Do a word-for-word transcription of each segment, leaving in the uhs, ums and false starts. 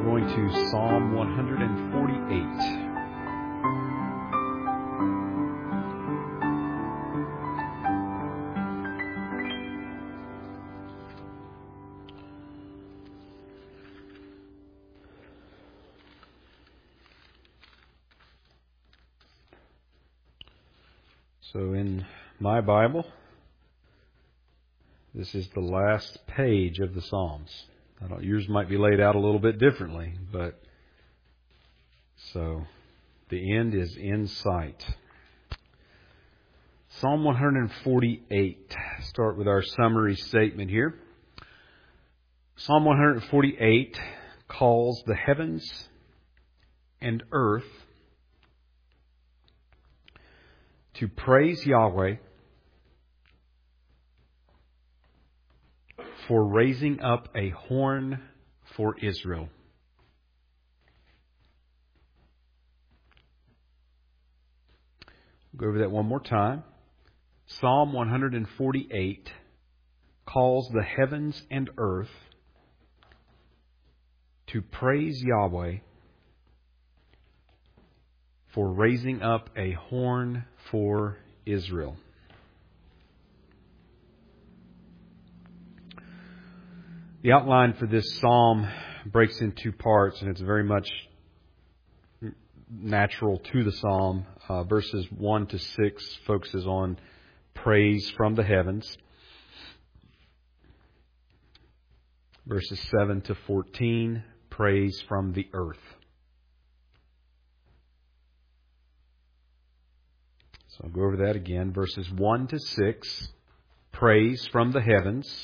going to Psalm one forty-eight. So in my Bible, this is the last page of the Psalms. I don't, yours might be laid out a little bit differently, but so the end is in sight. Psalm one forty-eight. Start with our summary statement here. Psalm one forty-eight calls the heavens and earth to praise Yahweh for raising up a horn for Israel. Go over that one more time. Psalm one forty-eight calls the heavens and earth to praise Yahweh for raising up a horn for Israel. The outline for this psalm breaks into two parts, and it's very much natural to the psalm. Uh, verses one to six focuses on praise from the heavens. Verses seven to fourteen, praise from the earth. So I'll go over that again. Verses one to six, praise from the heavens.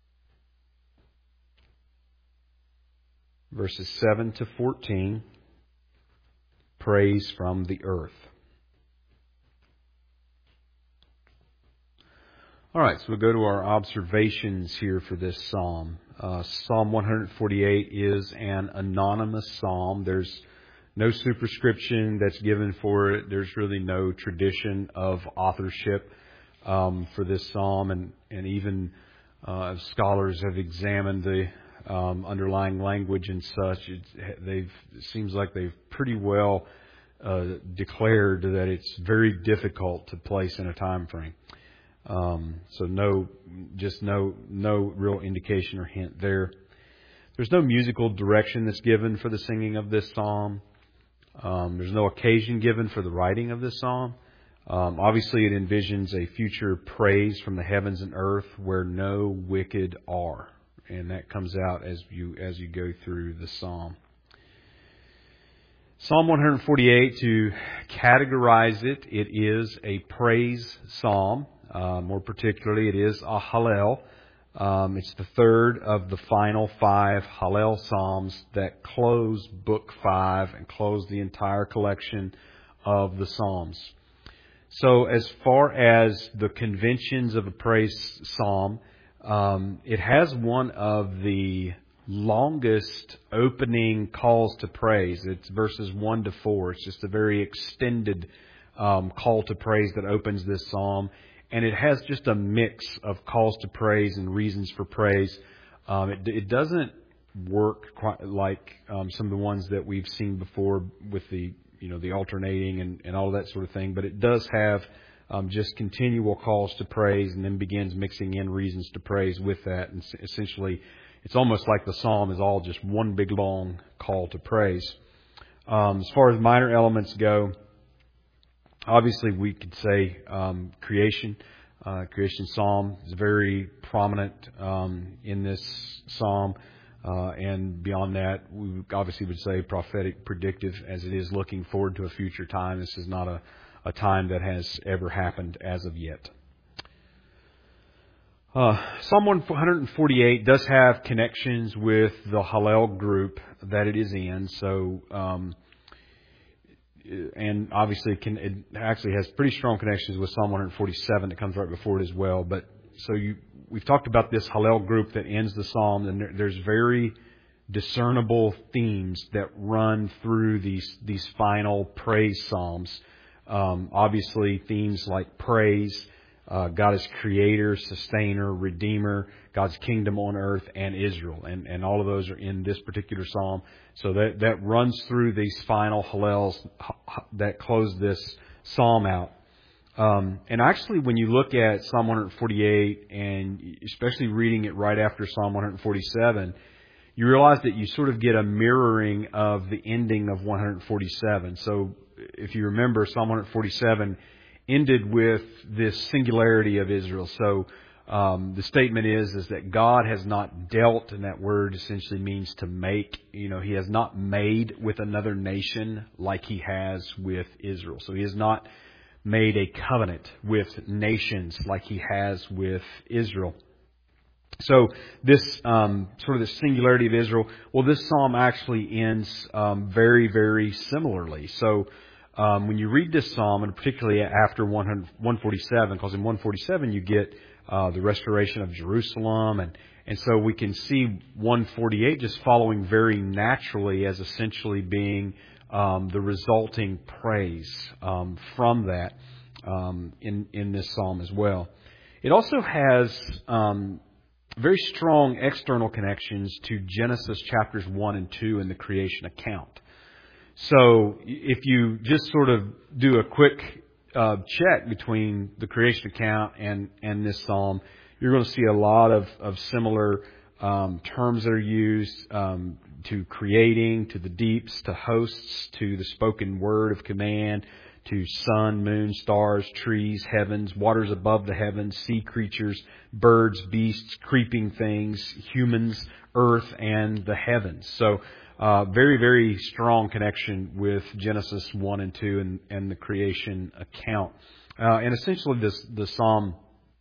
Verses seven to fourteen, praise from the earth. All right, so we'll go to our observations here for this psalm. Uh, psalm one forty-eight is an anonymous psalm. There's no superscription that's given for it. There's really no tradition of authorship um, for this psalm, and and even uh, scholars have examined the um, underlying language and such. It, they've it seems like they've pretty well uh, declared that it's very difficult to place in a time frame. Um, so no, just no, no real indication or hint there. There's no musical direction that's given for the singing of this psalm. Um, there's no occasion given for the writing of this psalm. Um, obviously, it envisions a future praise from the heavens and earth where no wicked are, and that comes out as you as you go through the psalm. Psalm one forty-eight, to categorize it, it is a praise psalm. Uh, more particularly, it is a Hallel. Um, it's the third of the final five Hallel psalms that close Book five and close the entire collection of the psalms. So as far as the conventions of a praise psalm, um, it has one of the longest opening calls to praise. It's verses one to four. It's just a very extended um, call to praise that opens this psalm. And it has just a mix of calls to praise and reasons for praise. Um, it, it doesn't work quite like um, some of the ones that we've seen before with the, you know, the alternating and, and all that sort of thing. But it does have um, just continual calls to praise, and then begins mixing in reasons to praise with that. And essentially, it's almost like the psalm is all just one big long call to praise. Um, as far as minor elements go, obviously, we could say um, creation. Uh, creation psalm is very prominent um, in this psalm. Uh, and beyond that, we obviously would say prophetic, predictive, as it is looking forward to a future time. This is not a, a time that has ever happened as of yet. Uh, Psalm one forty-eight does have connections with the Hallel group that it is in. So, um, and obviously it, can, it actually has pretty strong connections with Psalm one forty-seven that comes right before it as well. But so you, we've talked about this Hallel group that ends the psalm, and there, there's very discernible themes that run through these these final praise psalms. Um, obviously, themes like praise, Uh, God is creator, sustainer, redeemer, God's kingdom on earth, and Israel. And, and all of those are in this particular psalm. So that, that runs through these final Hallels that close this psalm out. Um, and actually, when you look at Psalm one forty-eight, and especially reading it right after Psalm one forty-seven, you realize that you sort of get a mirroring of the ending of one forty-seven. So if you remember, Psalm one forty-seven ended with this singularity of Israel. So um, the statement is is that God has not dealt, and that word essentially means to make. You know, He has not made with another nation like He has with Israel. So He has not made a covenant with nations like He has with Israel. So this um, sort of the singularity of Israel, well, this psalm actually ends um, very, very similarly. So um, when you read this psalm, and particularly after one forty-seven, because in one forty-seven you get uh, the restoration of Jerusalem, and, and so we can see one forty-eight just following very naturally as essentially being um, the resulting praise um, from that um, in, in this psalm as well. It also has Um, very strong external connections to Genesis chapters one and two in the creation account. So if you just sort of do a quick uh, check between the creation account and, and this psalm, you're going to see a lot of, of similar um, terms that are used um, to creating, to the deeps, to hosts, to the spoken word of command, to sun, moon, stars, trees, heavens, waters above the heavens, sea creatures, birds, beasts, creeping things, humans, earth, and the heavens. So, uh, very, very strong connection with Genesis one and two and, and the creation account. Uh, and essentially this, the psalm,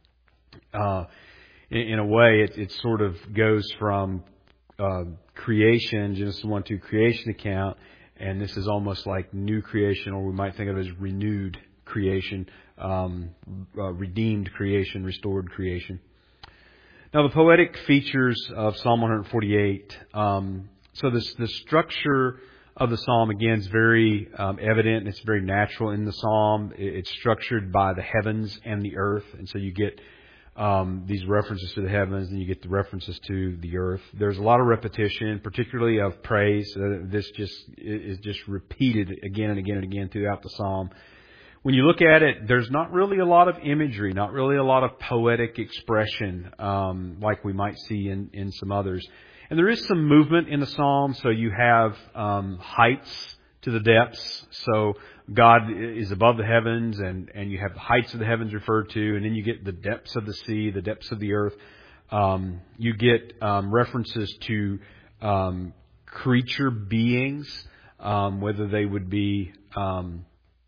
uh, in, in a way, it, it sort of goes from, uh, creation, Genesis one, two creation account, and this is almost like new creation, or we might think of it as renewed creation, um, uh, redeemed creation, restored creation. Now, the poetic features of Psalm one forty-eight. Um, so this the structure of the psalm again is very um, evident, and it's very natural in the psalm. It's structured by the heavens and the earth, and so you get Um, these references to the heavens, and you get the references to the earth. There's a lot of repetition, particularly of praise. Uh, this just is just repeated again and again and again throughout the psalm. When you look at it, there's not really a lot of imagery, not really a lot of poetic expression um, like we might see in, in some others. And there is some movement in the psalm, so you have um, heights to the depths. So God is above the heavens, and, and you have the heights of the heavens referred to, and then you get the depths of the sea, the depths of the earth. Um, you get um, references to um, creature beings, um, whether they would be um,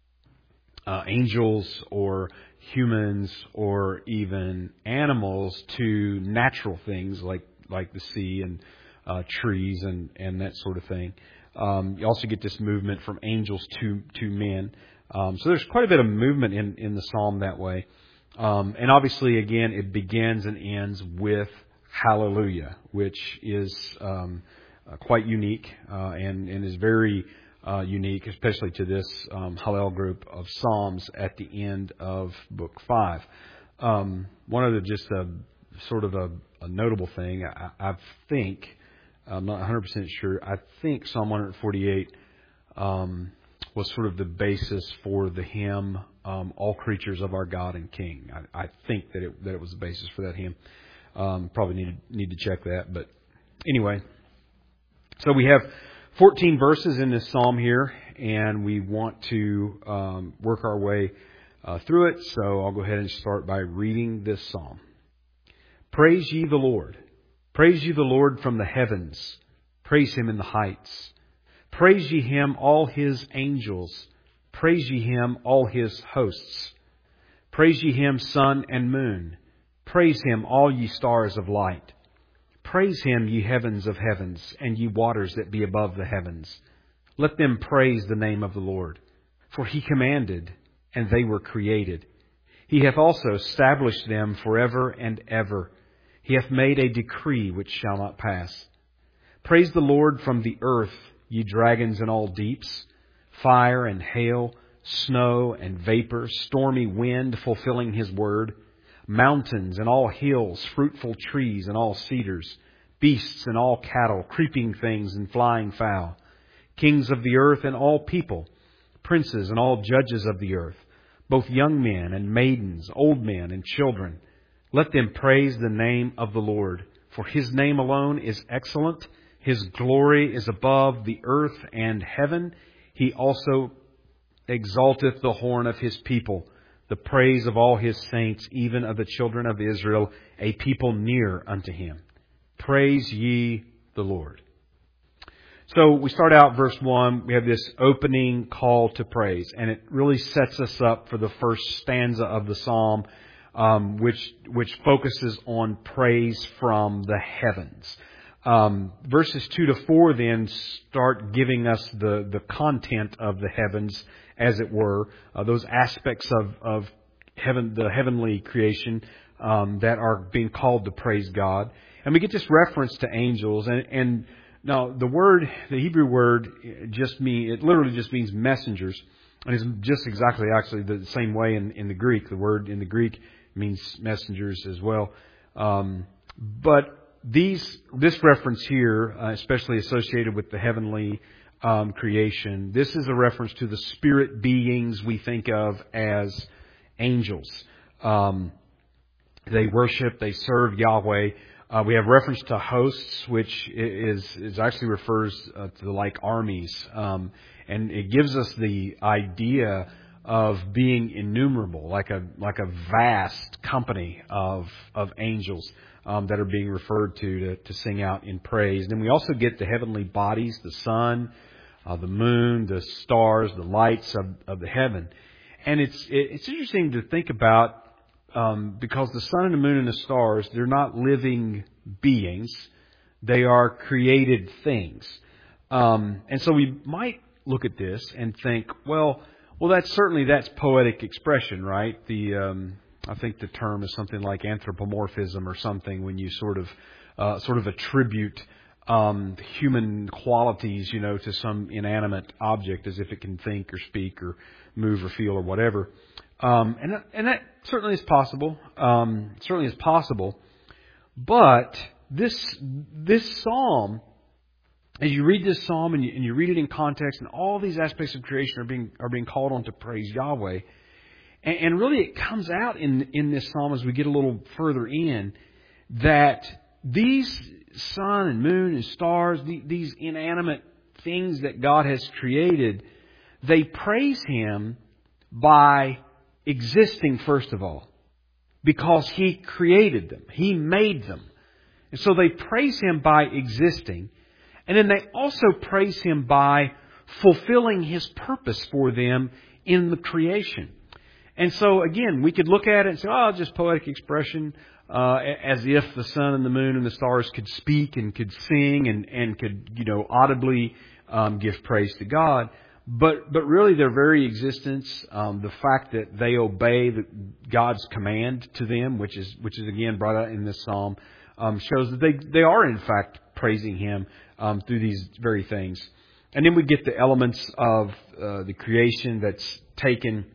uh, angels or humans or even animals, to natural things like like the sea and uh, trees and, and that sort of thing. Um, you also get this movement from angels to to men. Um, so there's quite a bit of movement in, in the psalm that way. Um, and obviously, again, it begins and ends with Hallelujah, which is um, uh, quite unique uh, and, and is very uh, unique, especially to this um, Hallel group of psalms at the end of Book five. Um, one of the just a sort of a, a notable thing, I, I think. I'm not one hundred percent sure. I think Psalm one forty-eight um, was sort of the basis for the hymn, um, All Creatures of Our God and King. I, I think that it, that it was the basis for that hymn. Um, probably need to, need to check that. But anyway, so we have fourteen verses in this psalm here, and we want to um, work our way uh, through it. So I'll go ahead and start by reading this psalm. Praise ye the Lord. Praise ye the Lord from the heavens. Praise Him in the heights. Praise ye Him, all His angels. Praise ye Him, all His hosts. Praise ye Him, sun and moon. Praise Him, all ye stars of light. Praise Him, ye heavens of heavens, and ye waters that be above the heavens. Let them praise the name of the Lord. For He commanded, and they were created. He hath also established them forever and ever. He hath made a decree which shall not pass. Praise the Lord from the earth, ye dragons in all deeps, fire and hail, snow and vapor, stormy wind fulfilling His word. mountains and all hills, fruitful trees and all cedars, beasts and all cattle, creeping things and flying fowl, kings of the earth and all people, princes and all judges of the earth, both young men and maidens, old men and children. Let them praise the name of the Lord, for His name alone is excellent. His glory is above the earth and heaven. He also exalteth the horn of His people, the praise of all His saints, even of the children of Israel, a people near unto Him. Praise ye the Lord. So we start out verse one. We have this opening call to praise, and it really sets us up for the first stanza of the psalm, um, which which focuses on praise from the heavens. Um, verses two to four then start giving us the the content of the heavens, as it were, uh, those aspects of of heaven, the heavenly creation um, that are being called to praise God, and we get this reference to angels and and. Now, the word, the Hebrew word, just mean it literally just means messengers, and it's just exactly actually the same way in, in the Greek. The word in the Greek means messengers as well. Um, but these, this reference here, uh, especially associated with the heavenly um, creation, this is a reference to the spirit beings we think of as angels. Um, they worship, they serve Yahweh. Uh, we have reference to hosts, which is is actually refers uh, to like armies, um, and it gives us the idea of being innumerable, like a like a vast company of of angels um, that are being referred to, to to sing out in praise. And then we also get the heavenly bodies, the sun, uh, the moon, the stars, the lights of, of the heaven, and it's it, it's interesting to think about. Um, because the sun and the moon and the stars, they're not living beings. They are created things. Um, and so we might look at this and think, well, well, that's certainly, that's poetic expression, right? The, um, I think the term is something like anthropomorphism or something, when you sort of, uh, sort of attribute, um, human qualities, you know, to some inanimate object as if it can think or speak or move or feel or whatever. Um, and, and that certainly is possible. Um, certainly is possible. But this this psalm, as you read this psalm and you, and you read it in context, and all these aspects of creation are being are being called on to praise Yahweh, and, and really it comes out in in this psalm as we get a little further in that these sun and moon and stars, the, these inanimate things that God has created, they praise Him by existing, first of all, because He created them. He made them. And so they praise Him by existing. And then they also praise Him by fulfilling His purpose for them in the creation. And so, again, we could look at it and say, oh, just poetic expression, uh, as if the sun and the moon and the stars could speak and could sing and, and could, you know, audibly um, give praise to God. But but really, their very existence, um, the fact that they obey the, God's command to them, which is which is again brought out in this psalm, um, shows that they they are in fact praising Him um, through these very things. And then we get the elements of uh, the creation that's taken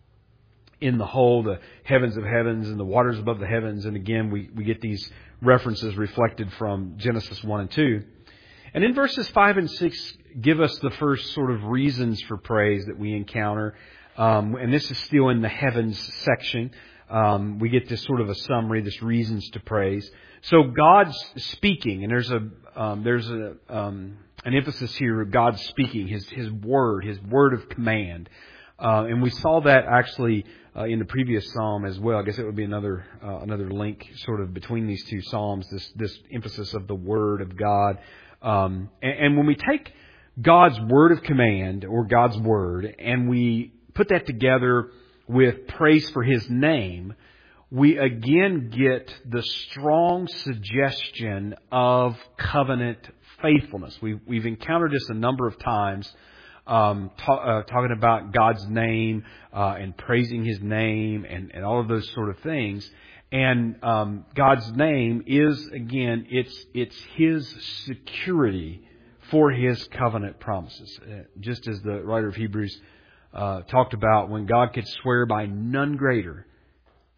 in the whole, the heavens of heavens and the waters above the heavens. And again, we we get these references reflected from Genesis one and two. And in verses five and six give us the first sort of reasons for praise that we encounter. Um, and this is still in the heavens section. Um, we get this sort of a summary, this reasons to praise. So God's speaking, and there's a um, there's a um, an emphasis here of God speaking, His His word, His word of command. Uh, and we saw that actually uh, in the previous psalm as well. I guess it would be another uh, another link sort of between these two psalms, this this emphasis of the word of God. Um, and, and when we take God's word of command, or God's word, and we put that together with praise for His name, we again get the strong suggestion of covenant faithfulness. We've, we've encountered this a number of times, um, ta- uh, talking about God's name uh, and praising His name and, and all of those sort of things. And um, God's name is, again, it's it's His security for His covenant promises. Uh, just as the writer of Hebrews uh, talked about, when God could swear by none greater,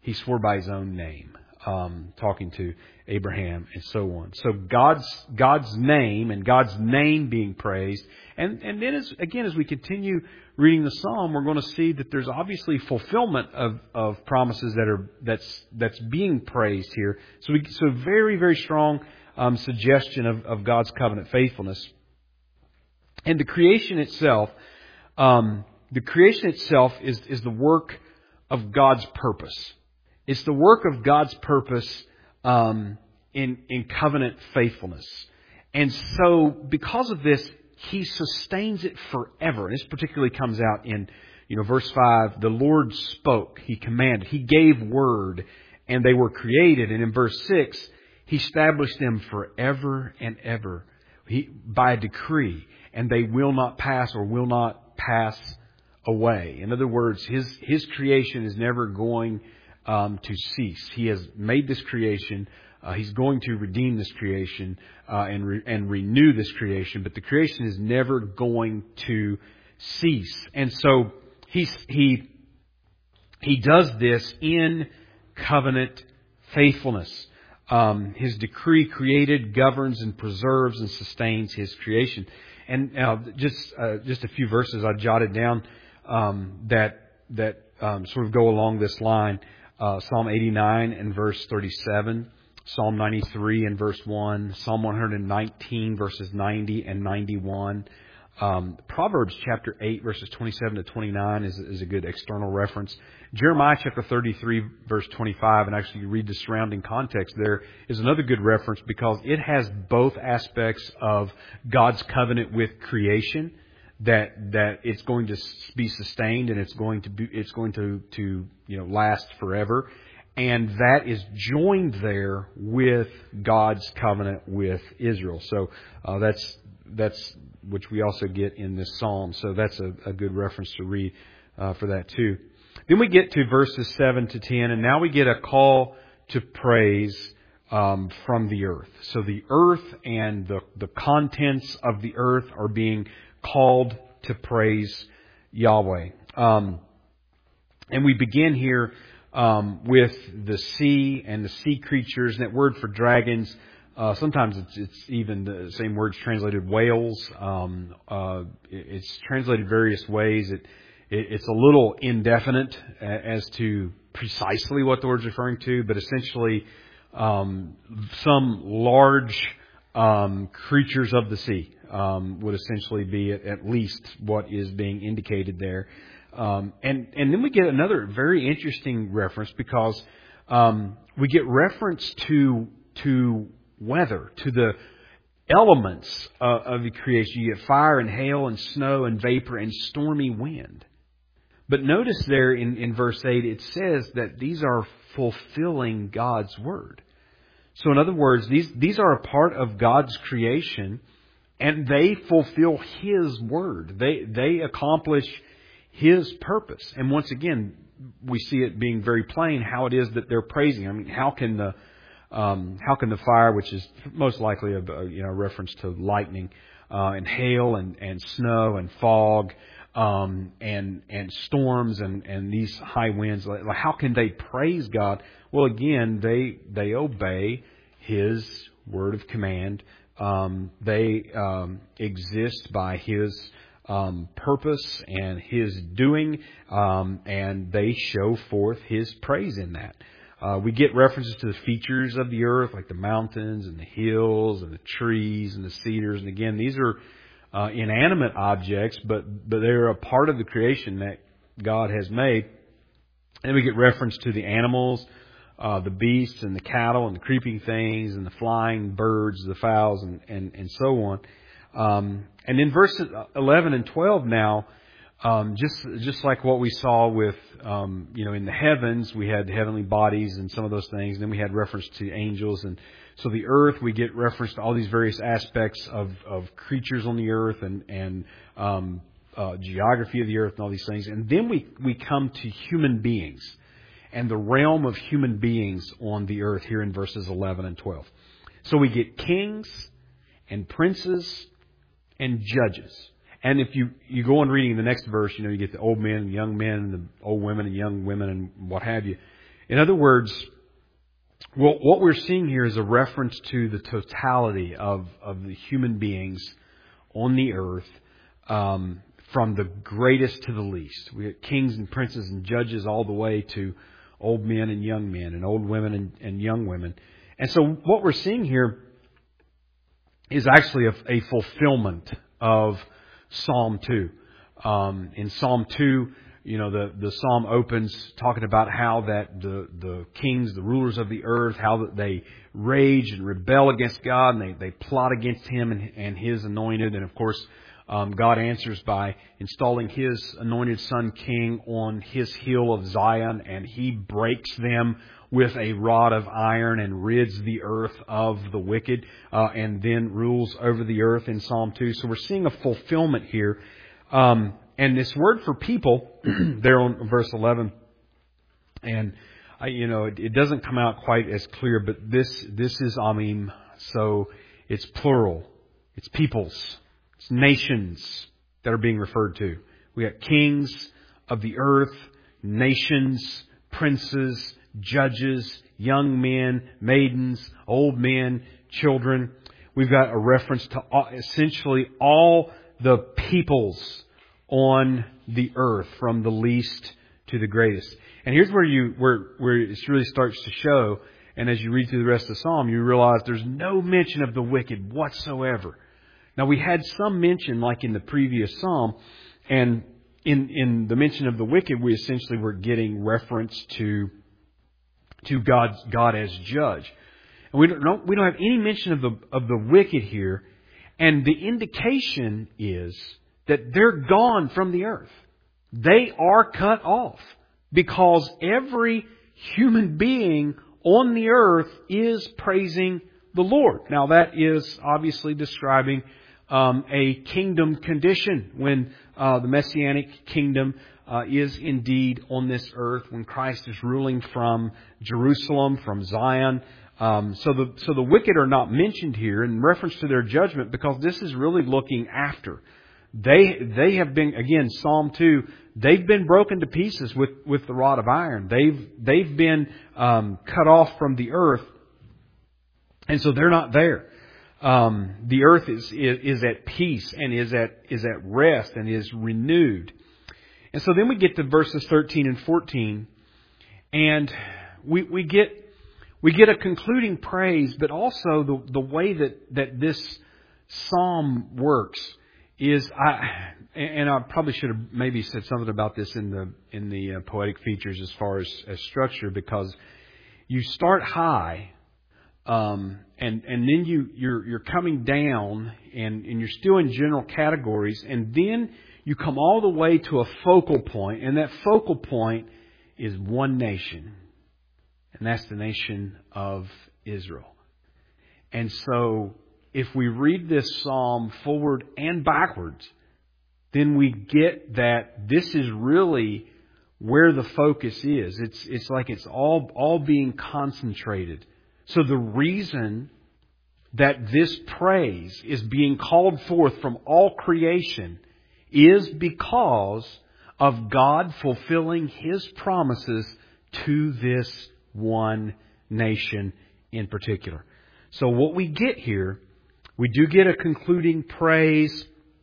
He swore by His own name, um, talking to Abraham and so on. So God's God's name and God's name being praised. And, and then, as, again, as we continue reading the Psalm, we're going to see that there's obviously fulfillment of, of promises that are that's that's being praised here. So, we, so very, very strong um, suggestion of, of God's covenant faithfulness. And the creation itself, um, the creation itself is, is the work of God's purpose. It's the work of God's purpose um, in in covenant faithfulness. And so, because of this, He sustains it forever. And this particularly comes out in, you know, verse five. The Lord spoke, He commanded, He gave word, and they were created. And in verse six, He established them forever and ever he, by a decree. And they will not pass or will not pass away. In other words, His His creation is never going um, to cease. He has made this creation. Uh, he's going to redeem this creation uh, and re- and renew this creation, but the creation is never going to cease. And so he he he does this in covenant faithfulness. Um, his decree created, governs, and preserves and sustains His creation. And uh, just uh, just a few verses I jotted down um, that that um, sort of go along this line. Uh, Psalm eighty-nine and verse thirty-seven. Psalm ninety-three and verse one, Psalm one hundred nineteen verses ninety and ninety-one. Um, Proverbs chapter eight verses twenty-seven to twenty-nine is, is a good external reference. Jeremiah chapter thirty-three verse twenty-five, and actually you read the surrounding context there, is another good reference because it has both aspects of God's covenant with creation, that that it's going to be sustained and it's going to be it's going to to you know last forever. And that is joined there with God's covenant with Israel. So uh, that's that's which we also get in this psalm. So that's a, a good reference to read uh, for that too. Then we get to verses seven to ten, and now we get a call to praise um, from the earth. So the earth and the the contents of the earth are being called to praise Yahweh. Um, and we begin here Um, with the sea and the sea creatures. And that word for dragons, uh, sometimes it's, it's even the same words translated whales. Um, uh, it's translated various ways. It, it, it's a little indefinite as to precisely what the word's referring to, but essentially um, some large um, creatures of the sea um, would essentially be at, at least what is being indicated there. Um, and, and then we get another very interesting reference because um, we get reference to to weather, to the elements uh, of the creation. You get fire and hail and snow and vapor and stormy wind. But notice there in, in verse eight, it says that these are fulfilling God's word. So in other words, these, these are a part of God's creation, and they fulfill His word. They, they accomplish His purpose. And once again, we see it being very plain how it is that they're praising. I mean, how can the um, how can the fire, which is most likely a, a you know reference to lightning, uh, and hail and, and snow and fog um, and and storms and, and these high winds, how can they praise God? Well, again, they they obey His word of command. Um, they um, exist by His Um, purpose and His doing, um, and they show forth His praise in that. Uh, we get references to the features of the earth, like the mountains and the hills and the trees and the cedars. And again, these are uh, inanimate objects, but but they're a part of the creation that God has made. And we get reference to the animals, uh, the beasts and the cattle and the creeping things and the flying birds, the fowls, and and, and so on. Um, and in verses eleven and twelve now, um, just just like what we saw with, um, you know, in the heavens, we had heavenly bodies and some of those things. And then we had reference to angels. And so the earth, we get reference to all these various aspects of, of creatures on the earth and, and um, uh, geography of the earth and all these things. And then we, we come to human beings and the realm of human beings on the earth here in verses eleven and twelve. So we get kings and princes and judges. And if you, you go on reading the next verse, you know, you get the old men and young men and the old women and young women and what have you. In other words, what, what we're seeing here is a reference to the totality of, of the human beings on the earth, um, from the greatest to the least. We got kings and princes and judges all the way to old men and young men and old women and, and young women. And so what we're seeing here is actually a, a fulfillment of Psalm two. Um, in Psalm two, you know, the, the Psalm opens talking about how that the, the kings, the rulers of the earth, how that they rage and rebel against God and they, they plot against Him and, and His anointed. And of course, um, God answers by installing His anointed Son King on His hill of Zion, and He breaks them with a rod of iron and rids the earth of the wicked, uh, and then rules over the earth in Psalm two. So we're seeing a fulfillment here. Um, and this word for people, there on verse eleven, and I, you know, it, it doesn't come out quite as clear, but this this is amim, so it's plural. It's peoples. It's nations that are being referred to. We got kings of the earth, nations, princes, judges, young men, maidens, old men, children. We've got a reference to all, essentially all the peoples on the earth, from the least to the greatest. And here's where you where where it really starts to show. And as you read through the rest of the psalm, you realize there's no mention of the wicked whatsoever. Now, we had some mention, like in the previous psalm, and in in the mention of the wicked, we essentially were getting reference to to God God as judge. And we don't we don't have any mention of the of the wicked here, and the indication is that they're gone from the earth. They are cut off, because every human being on the earth is praising the Lord. Now, that is obviously describing um, a kingdom condition, when uh, the Messianic kingdom uh, is indeed on this earth, when Christ is ruling from Jerusalem, from Zion. Um, so the so the wicked are not mentioned here in reference to their judgment, because this is really looking after. They they have been, again, Psalm two, they've been broken to pieces with, with the rod of iron. They've they've been um, cut off from the earth, and so they're not there. Um, the earth is, is is at peace and is at is at rest and is renewed. And so then we get to verses thirteen and fourteen, and we we get we get a concluding praise, but also the the way that, that this psalm works is, I and I probably should have maybe said something about this in the in the uh, poetic features as far as, as structure, because you start high, um, and and then you you're you're coming down, and, and you're still in general categories, and then you come all the way to a focal point, and that focal point is one nation, and that's the nation of Israel. And so, if we read this psalm forward and backwards, then we get that this is really where the focus is. It's it's like it's all all being concentrated. So the reason that this praise is being called forth from all creation is because of God fulfilling His promises to this one nation in particular. So what we get here, we do get a concluding praise,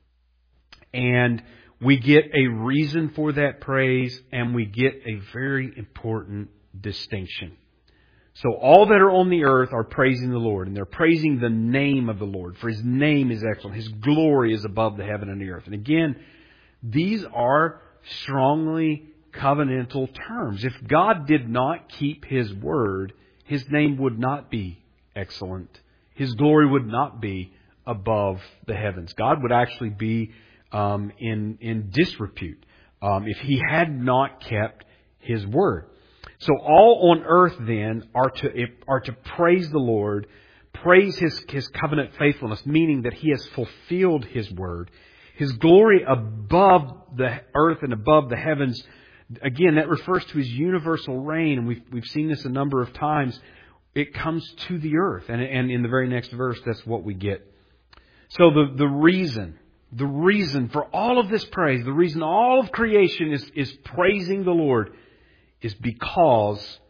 and we get a reason for that praise, and we get a very important distinction. So all that are on the earth are praising the Lord, and they're praising the name of the Lord, for His name is excellent. His glory is above the heaven and the earth. And again, these are strongly covenantal terms. If God did not keep His word, His name would not be excellent. His glory would not be above the heavens. God would actually be um, in in disrepute um, if He had not kept His word. So all on earth then are to are to praise the Lord, praise His His covenant faithfulness, meaning that He has fulfilled His word, His glory above the earth and above the heavens. Again, that refers to His universal reign, and we've we've seen this a number of times. It comes to the earth, and and in the very next verse, that's what we get. So the the reason, the reason for all of this praise, the reason all of creation is is praising the Lord, is because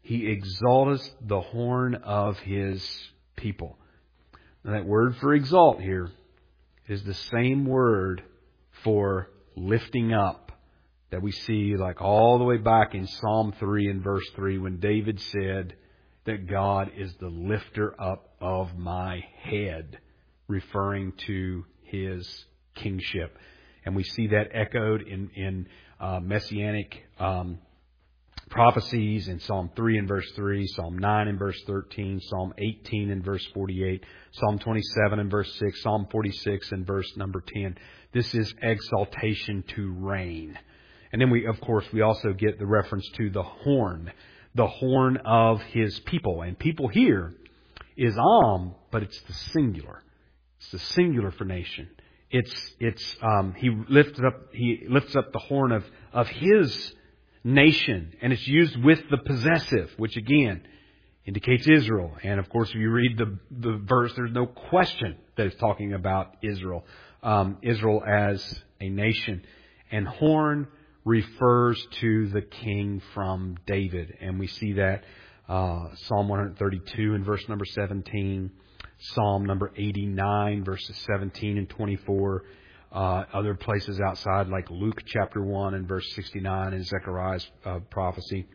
He exalteth the horn of His people. Now that word for exalt here is the same word for lifting up that we see like all the way back in Psalm three and verse three when David said that God is the lifter up of my head, referring to His kingship. And we see that echoed in, in uh, messianic um, prophecies in Psalm three and verse three, Psalm nine and verse thirteen, Psalm eighteen and verse forty-eight, Psalm twenty-seven and verse six, Psalm forty-six and verse number ten. This is exaltation to reign. And then we, of course, we also get the reference to the horn, the horn of His people. And people here is Am, but it's the singular. It's the singular for nation. It's it's um, he lifts up he lifts up the horn of of His nation, and it's used with the possessive, which again indicates Israel. And of course, if you read the the verse, there's no question that it's talking about Israel, um, Israel as a nation. And horn refers to the king from David, and we see that uh, Psalm one thirty-two and verse number seventeen, Psalm number eighty-nine verses seventeen and twenty-four. Uh, other places outside, like Luke chapter one and verse sixty-nine and Zechariah's uh, prophecy.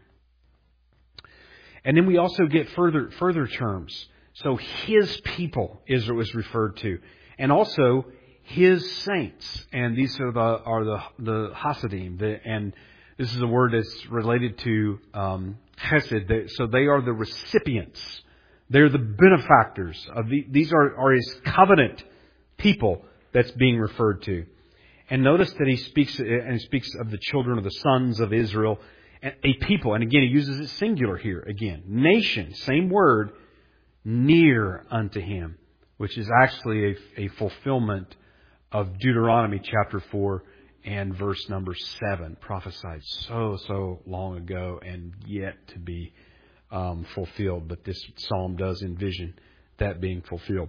And then we also get further further terms. So His people, Israel is referred to, and also His saints. And these are the are the the Hasidim, the, and this is a word that's related to um, Chesed. They, so they are the recipients. They're the benefactors of the, these are are His covenant people that's being referred to. And notice that he speaks and he speaks of the children of the sons of Israel, a people. And again, he uses it singular here again. Nation, same word, near unto Him, which is actually a, a fulfillment of Deuteronomy chapter four and verse number seven, prophesied so, so long ago and yet to be um, fulfilled. But this psalm does envision that being fulfilled.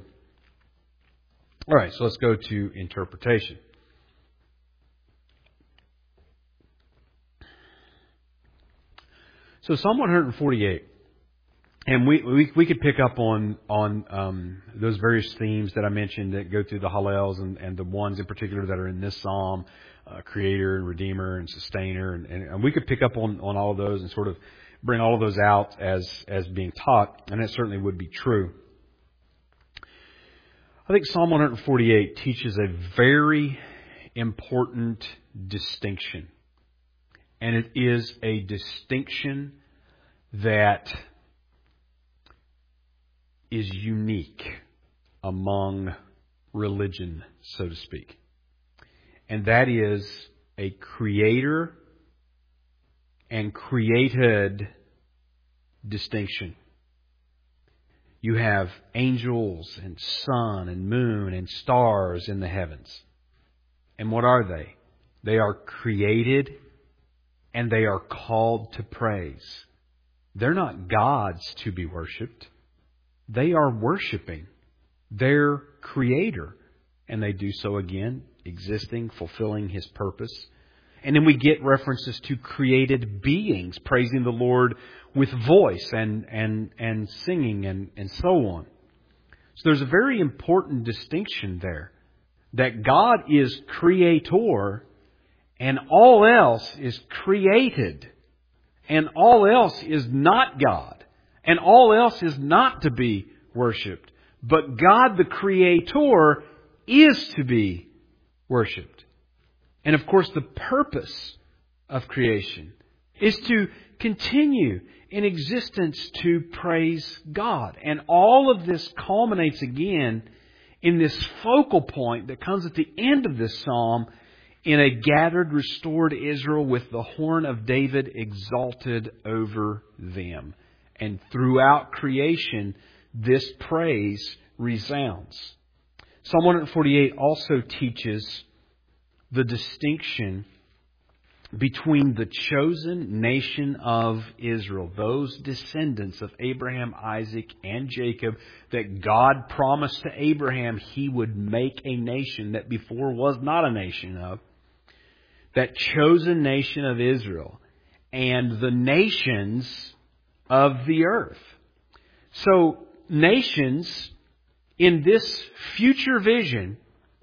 All right, so let's go to interpretation. So Psalm one forty-eight, and we we, we could pick up on on um, those various themes that I mentioned that go through the Hallels and, and the ones in particular that are in this psalm, uh, Creator and Redeemer and Sustainer, and, and, and we could pick up on, on all of those and sort of bring all of those out as as being taught, and that certainly would be true. I think Psalm one forty-eight teaches a very important distinction. And it is a distinction that is unique among religion, so to speak. And that is a creator and created distinction. You have angels and sun and moon and stars in the heavens. And what are they? They are created and they are called to praise. They're not gods to be worshipped. They are worshiping their Creator. And they do so again, existing, fulfilling His purpose. And then we get references to created beings praising the Lord with voice and, and, and singing and, and so on. So there's a very important distinction there. That God is creator and all else is created. And all else is not God. And all else is not to be worshipped. But God the Creator is to be worshipped. And of course the purpose of creation is to continue in existence to praise God. And all of this culminates again in this focal point that comes at the end of this psalm in a gathered, restored Israel with the horn of David exalted over them. And throughout creation, this praise resounds. Psalm one forty-eight also teaches the distinction between the chosen nation of Israel, those descendants of Abraham, Isaac, and Jacob that God promised to Abraham He would make a nation that before was not a nation of, that chosen nation of Israel, and the nations of the earth. So nations, in this future vision,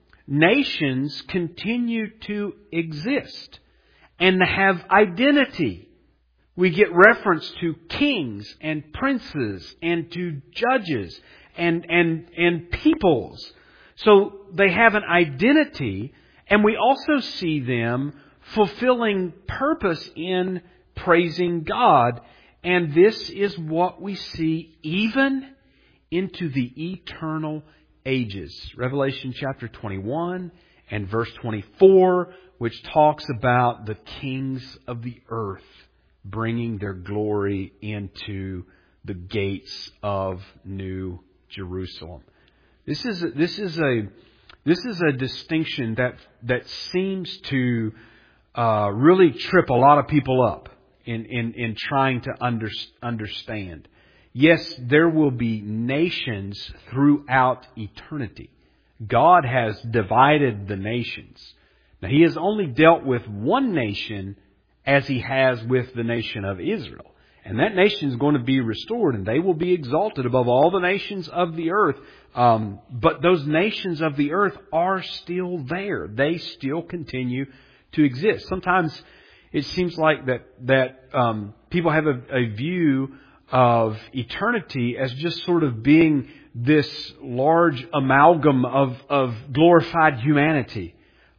nations continue to exist and have identity. We get reference to kings and princes and to judges and, and, and peoples. So they have an identity, and we also see them fulfilling purpose in praising God. And this is what we see even into the eternal ages. Revelation chapter twenty-one and verse twenty-four, which talks about the kings of the earth bringing their glory into the gates of New Jerusalem. This is a, this is a this is a distinction that that seems to uh, really trip a lot of people up in in, in trying to under, understand. Yes, there will be nations throughout eternity. God has divided the nations. Now, He has only dealt with one nation as He has with the nation of Israel. And that nation is going to be restored, and they will be exalted above all the nations of the earth. Um, but those nations of the earth are still there. They still continue to exist. Sometimes it seems like that that um, people have a, a view of eternity as just sort of being this large amalgam of, of glorified humanity.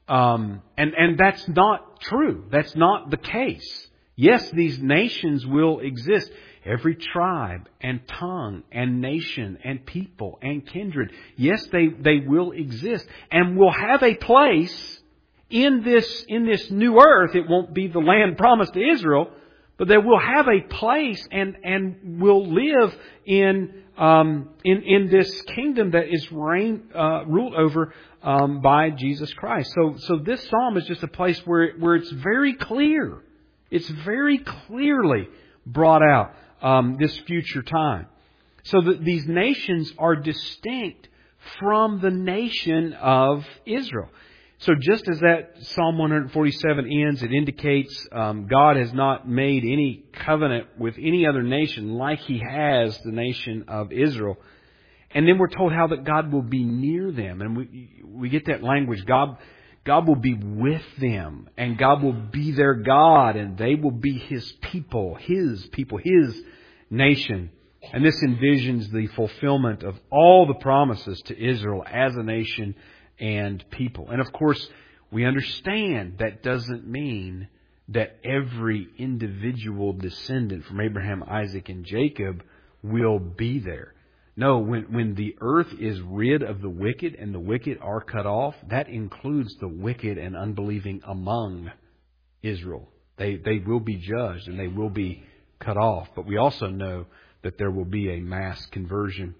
Um, and, and that's not true. That's not the case. Yes, these nations will exist. Every tribe and tongue and nation and people and kindred. Yes, they, they will exist and will have a place in this, in this new earth. It won't be the land promised to Israel, but they will have a place and, and will live in, um, in, in this kingdom that is reign, uh, ruled over, um, by Jesus Christ. So, so this psalm is just a place where, where it's very clear. It's very clearly brought out, um, this future time. So that these nations are distinct from the nation of Israel. So just as that Psalm one forty-seven ends, it indicates um, God has not made any covenant with any other nation like He has the nation of Israel. And then we're told how that God will be near them. And we we get that language, God God will be with them, and God will be their God, and they will be His people, His people, His nation. And this envisions the fulfillment of all the promises to Israel as a nation and people. And of course, we understand that doesn't mean that every individual descendant from Abraham, Isaac, and Jacob will be there. No, when, when the earth is rid of the wicked and the wicked are cut off, that includes the wicked and unbelieving among Israel. They, they will be judged and they will be cut off. But we also know that there will be a mass conversion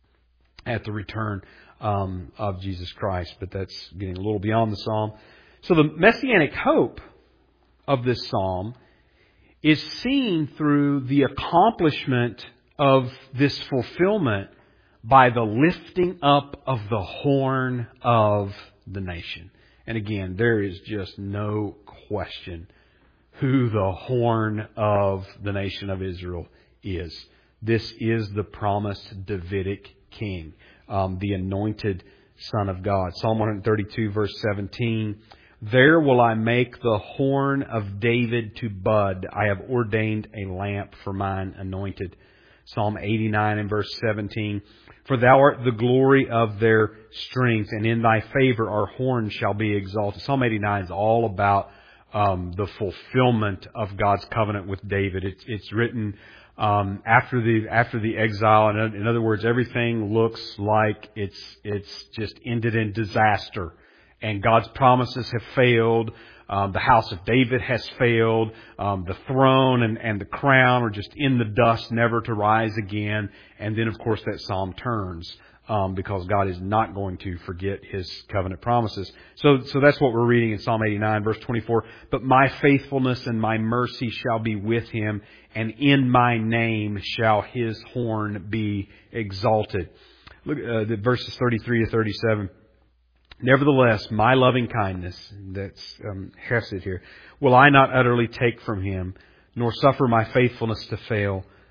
at the return um, of Jesus Christ. But that's getting a little beyond the psalm. So the messianic hope of this psalm is seen through the accomplishment of this fulfillment by the lifting up of the horn of the nation. And again, there is just no question who the horn of the nation of Israel is. This is the promised Davidic king, um, the anointed Son of God. Psalm one thirty-two, verse seventeen. There will I make the horn of David to bud. I have ordained a lamp for mine anointed. Psalm eighty-nine and verse seventeen. For thou art the glory of their strength, and in thy favor our horn shall be exalted. Psalm eighty-nine is all about um, the fulfillment of God's covenant with David. It's, it's written um, after the after the exile. In, in other words, everything looks like it's it's just ended in disaster, and God's promises have failed. Um, the house of David has failed. Um, the throne and, and the crown are just in the dust, never to rise again. And then, of course, that psalm turns um, because God is not going to forget His covenant promises. So, so that's what we're reading in Psalm eighty-nine, verse twenty-four. But my faithfulness and my mercy shall be with him, and in my name shall his horn be exalted. Look at uh, the verses thirty-three to thirty-seven. Nevertheless, my loving kindness, that's um, Hesed here, will I not utterly take from him, nor suffer my faithfulness to fail.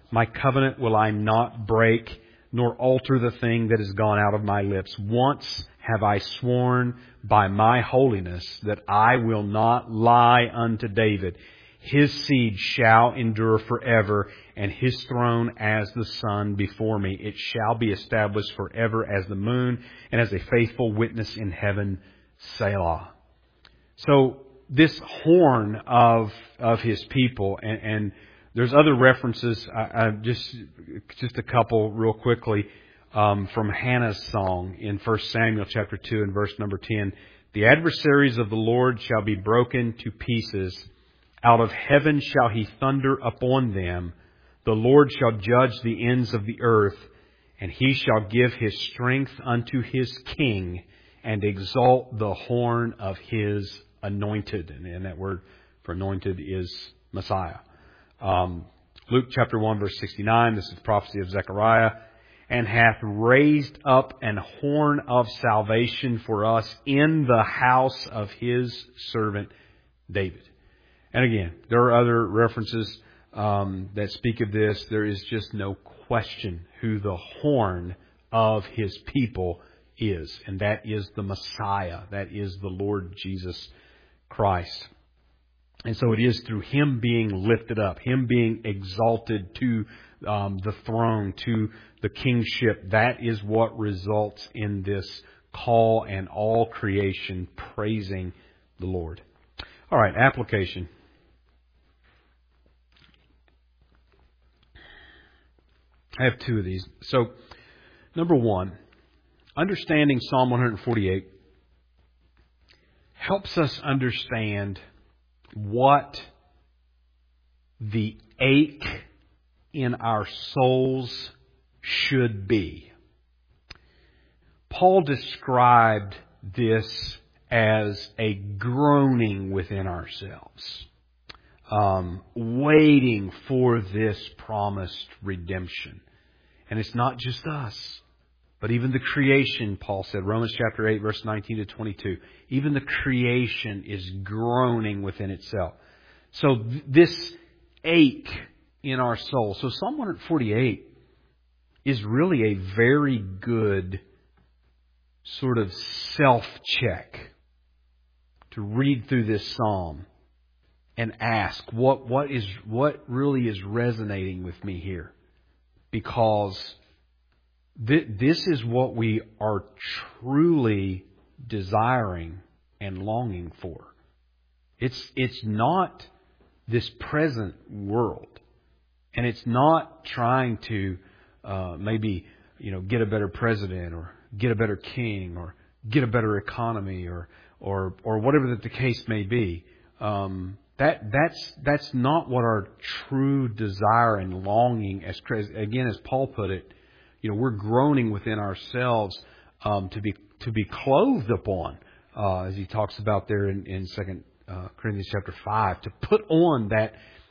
My covenant will I not break, nor alter the thing that has gone out of my lips. Once have I sworn by my holiness that I will not lie unto David. His seed shall endure forever, and his throne as the sun before me. It shall be established forever as the moon, and as a faithful witness in heaven. Selah. So this horn of of his people, and, and there's other references. I, I just just a couple real quickly um, from Hannah's song in First Samuel chapter two and verse number ten. The adversaries of the Lord shall be broken to pieces. Out of heaven shall he thunder upon them. The Lord shall judge the ends of the earth, and he shall give his strength unto his king, and exalt the horn of his anointed. And that word for anointed is Messiah. Um, Luke chapter one verse sixty-nine, this is the prophecy of Zechariah. And hath raised up an horn of salvation for us in the house of his servant David. And again, there are other references um, that speak of this. There is just no question who the horn of his people is. And that is the Messiah. That is the Lord Jesus Christ. And so it is through him being lifted up, him being exalted to um, the throne, to the kingship. That is what results in this call and all creation praising the Lord. All right, application. I have two of these. So, number one, understanding Psalm one forty-eight helps us understand what the ache in our souls should be. Paul described this as a groaning within ourselves, um, waiting for this promised redemption. And it's not just us, but even the creation, Paul said, Romans chapter eight, verse nineteen to twenty-two. Even the creation is groaning within itself. So th- this ache in our soul. So Psalm one forty-eight is really a very good sort of self-check to read through this psalm and ask what what is what really is resonating with me here. Because th- this is what we are truly desiring and longing for. It's it's not this present world, and it's not trying to uh, maybe you know get a better president or get a better king or get a better economy or or or whatever that the case may be. Um, That that's that's not what our true desire and longing, as again as Paul put it, you know, we're groaning within ourselves um, to be to be clothed upon, uh, as he talks about there in, in Second uh, Corinthians chapter five, to put on that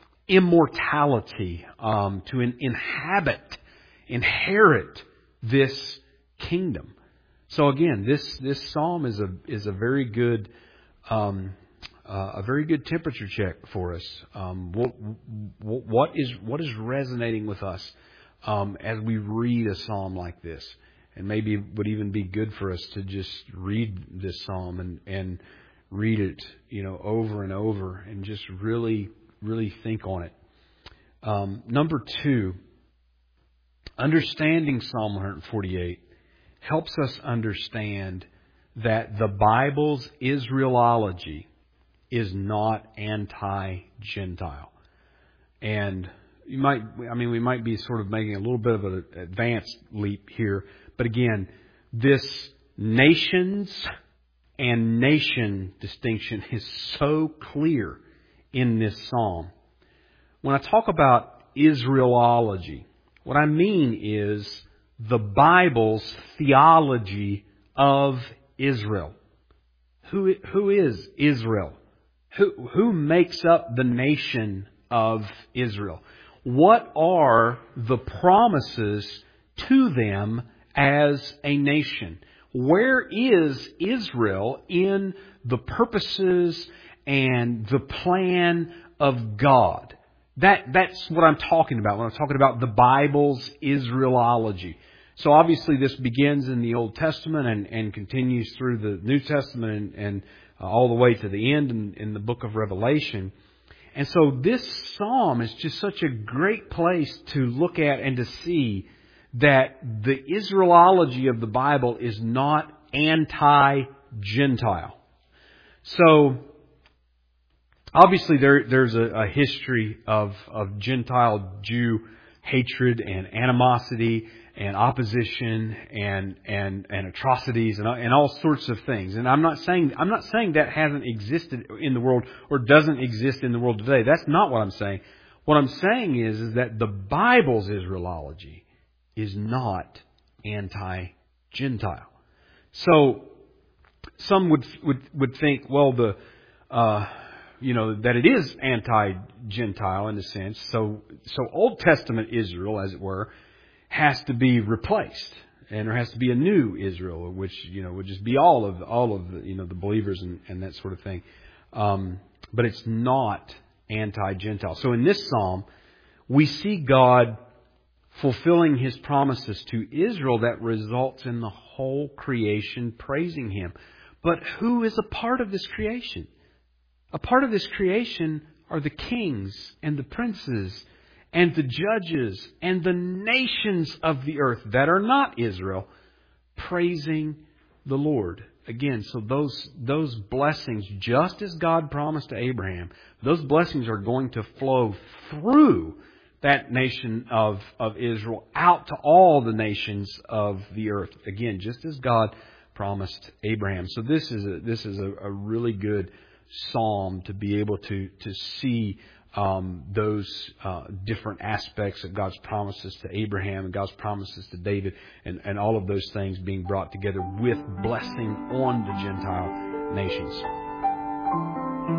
immortality, um, to in, inhabit, inherit this kingdom. So again, this this psalm is a is a very good. Um, Uh, a very good temperature check for us. Um, what, what is what is resonating with us um, as we read a psalm like this? And maybe it would even be good for us to just read this psalm and, and read it, you know, over and over and just really, really think on it. Um, number two, understanding Psalm one forty-eight helps us understand that the Bible's Israelology is not anti-Gentile. And you might, I mean, we might be sort of making a little bit of an advanced leap here. But again, this nations and nation distinction is so clear in this psalm. When I talk about Israelology, what I mean is the Bible's theology of Israel. Who, who is Israel? Who, who makes up the nation of Israel? What are the promises to them as a nation? Where is Israel in the purposes and the plan of God? That, that's what I'm talking about when I'm talking about the Bible's Israelology. So obviously this begins in the Old Testament and, and continues through the New Testament and, and uh, all the way to the end in, in the book of Revelation. And so this psalm is just such a great place to look at and to see that the Israelology of the Bible is not anti-Gentile. So obviously there, there's a, a history of, of Gentile-Jew hatred and animosity and opposition and and and atrocities and and all sorts of things. And I'm not saying I'm not saying that hasn't existed in the world or doesn't exist in the world today. That's not what I'm saying. What I'm saying is is that the Bible's Israelology is not anti-Gentile. So some would would would think, well, the uh, you know that it is anti-Gentile in a sense. So so Old Testament Israel, as it were, has to be replaced, and there has to be a new Israel, which you know would just be all of all of the, you know the believers and, and that sort of thing. Um, but it's not anti-Gentile. So in this psalm, we see God fulfilling His promises to Israel that results in the whole creation praising Him. But who is a part of this creation? A part of this creation are the kings and the princes and the judges and the nations of the earth that are not Israel, praising the Lord. Again, so those those blessings, just as God promised to Abraham, those blessings are going to flow through that nation of, of Israel out to all the nations of the earth. Again, just as God promised Abraham. So this is a, this is a, a really good psalm to be able to to see Um, those uh, different aspects of God's promises to Abraham and God's promises to David and, and all of those things being brought together with blessing on the Gentile nations.